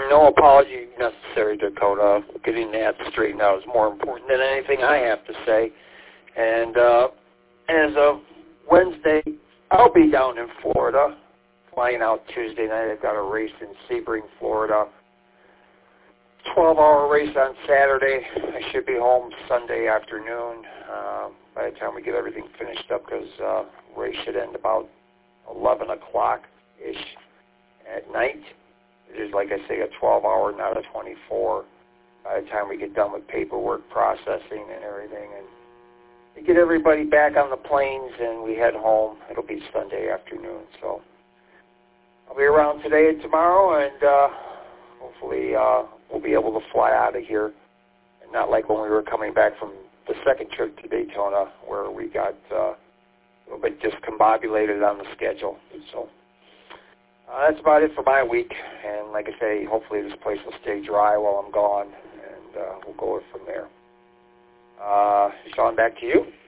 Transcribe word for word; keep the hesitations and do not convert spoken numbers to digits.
no apology necessary, Dakota. Getting that straightened out is more important than anything I have to say. And uh, as of Wednesday, I'll be down in Florida, flying out Tuesday night. I've got a race in Sebring, Florida. twelve-hour race on Saturday. I should be home Sunday afternoon uh, by the time we get everything finished up, because uh, race should end about eleven o'clock-ish at night. It is, like I say, a twelve-hour, not a twenty-four. By the time we get done with paperwork processing and everything, and we get everybody back on the planes and we head home, it'll be Sunday afternoon. So I'll be around today and tomorrow, and uh, hopefully uh, we'll be able to fly out of here, and not like when we were coming back from the second trip to Daytona, where we got uh, a little bit discombobulated on the schedule. So uh, that's about it for my week, and like I say, hopefully this place will stay dry while I'm gone, and uh, we'll go from there. Uh, Sean, back to you.